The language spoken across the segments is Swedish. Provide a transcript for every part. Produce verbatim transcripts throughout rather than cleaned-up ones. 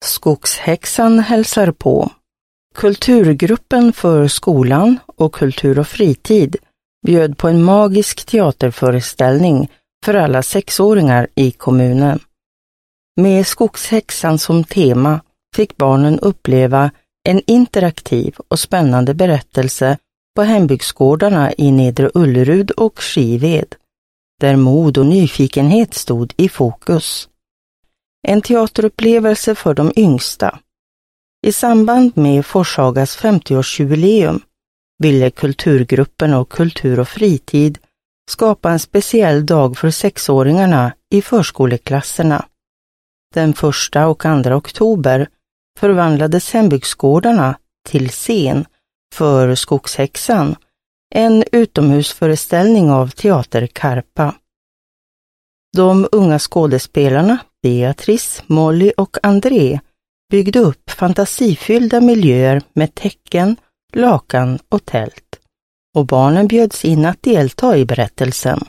Skogshäxan hälsar på. Kulturgruppen för skolan och kultur och fritid bjöd på en magisk teaterföreställning för alla sexåringar i kommunen. Med Skogshäxan som tema fick barnen uppleva en interaktiv och spännande berättelse på hembygdsgårdarna i Nedre Ullerud och Skived, där mod och nyfikenhet stod i fokus. En teaterupplevelse för de yngsta. I samband med Forshagas femtioårsjubileum ville kulturgruppen och kultur och fritid skapa en speciell dag för sexåringarna i förskoleklasserna. Den första och andra oktober förvandlades hembygdsgårdarna till scen för Skogshäxan, en utomhusföreställning av Teater Karpa. De unga skådespelarna Beatrice, Molly och André byggde upp fantasifyllda miljöer med tecken, lakan och tält, och barnen bjöds in att delta i berättelsen.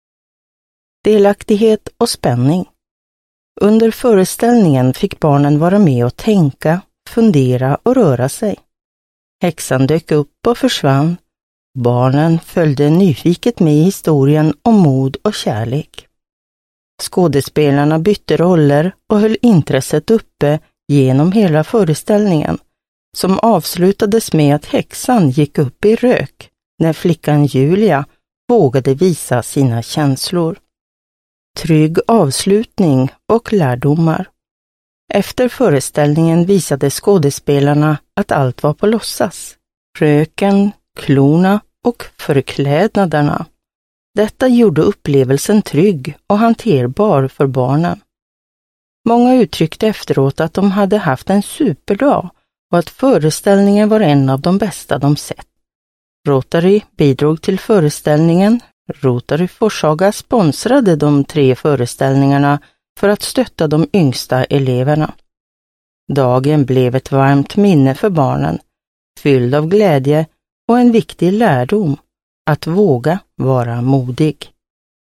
Delaktighet och spänning. Under föreställningen fick barnen vara med och tänka, fundera och röra sig. Häxan dök upp och försvann. Barnen följde nyfiket med i historien om mod och kärlek. Skådespelarna bytte roller och höll intresset uppe genom hela föreställningen, som avslutades med att häxan gick upp i rök när flickan Julia vågade visa sina känslor. Trygg avslutning och lärdomar. Efter föreställningen visade skådespelarna att allt var på låtsas. Röken, klorna och förklädnaderna. Detta gjorde upplevelsen trygg och hanterbar för barnen. Många uttryckte efteråt att de hade haft en superdag och att föreställningen var en av de bästa de sett. Rotary bidrog till föreställningen. Rotary Forshaga sponsrade de tre föreställningarna för att stötta de yngsta eleverna. Dagen blev ett varmt minne för barnen, fylld av glädje och en viktig lärdom, att våga vara modig.